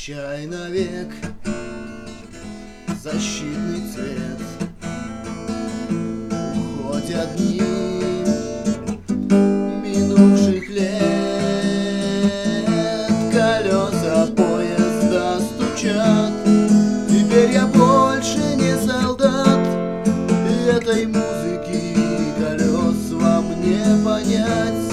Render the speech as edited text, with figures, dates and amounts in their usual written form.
Прощай навек, защитный цвет. Уходят дни минувших лет, колеса поезда стучат. Теперь я больше не солдат, этой музыки колес вам не понять.